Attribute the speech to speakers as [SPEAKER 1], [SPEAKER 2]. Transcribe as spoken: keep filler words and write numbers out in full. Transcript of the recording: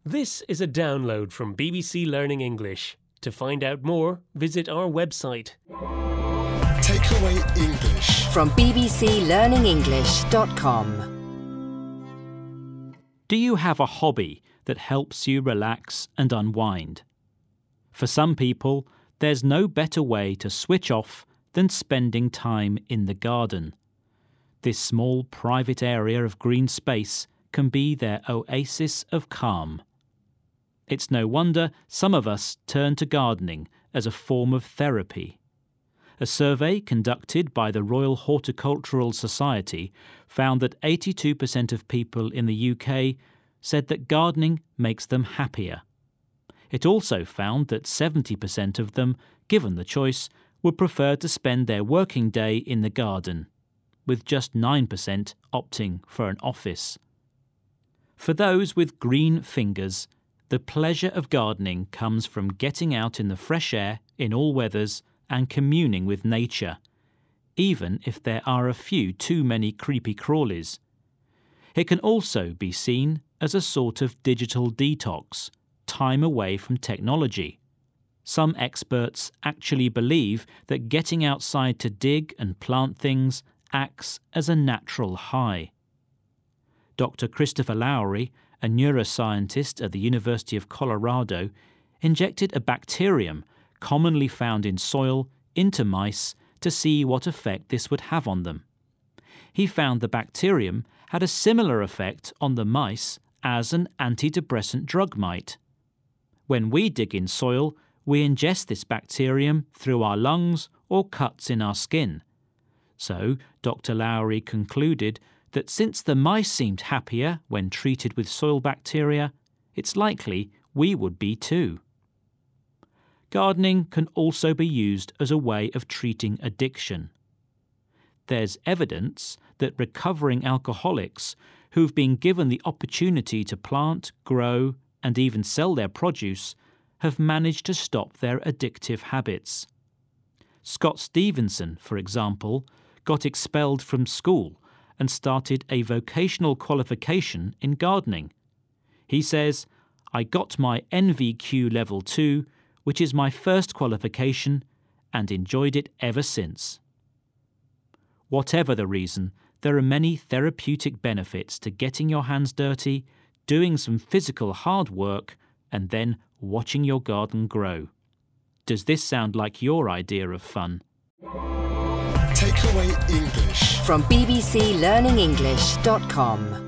[SPEAKER 1] This is a download from B B C Learning English. To find out more, visit our website.
[SPEAKER 2] Takeaway English
[SPEAKER 3] from b b c learning english dot com.
[SPEAKER 4] Do you have a hobby that helps you relax and unwind? For some people, there's no better way to switch off than spending time in the garden. This small private area of green space can be their oasis of calm. It's no wonder some of us turn to gardening as a form of therapy. A survey conducted by the Royal Horticultural Society found that eighty-two percent of people in the U K said that gardening makes them happier. It also found that seventy percent of them, given the choice, would prefer to spend their working day in the garden, with just nine percent opting for an office. For those with green fingers, the pleasure of gardening comes from getting out in the fresh air in all weathers and communing with nature, even if there are a few too many creepy crawlies. It can also be seen as a sort of digital detox, time away from technology. Some experts actually believe that getting outside to dig and plant things acts as a natural high. Doctor Christopher Lowry, a neuroscientist at the University of Colorado, injected a bacterium commonly found in soil into mice to see what effect this would have on them. He found the bacterium had a similar effect on the mice as an antidepressant drug might. When we dig in soil, we ingest this bacterium through our lungs or cuts in our skin. So, Doctor Lowry concluded that since the mice seemed happier when treated with soil bacteria, it's likely we would be too. Gardening can also be used as a way of treating addiction. There's evidence that recovering alcoholics who've been given the opportunity to plant, grow, and even sell their produce have managed to stop their addictive habits. Scott Stevenson, for example, got expelled from school and started a vocational qualification in gardening. He says, "I got my N V Q Level two, which is my first qualification, and enjoyed it ever since." Whatever the reason, there are many therapeutic benefits to getting your hands dirty, doing some physical hard work, and then watching your garden grow. Does this sound like your idea of fun?
[SPEAKER 2] Takeaway English
[SPEAKER 3] from b b c learning english dot com.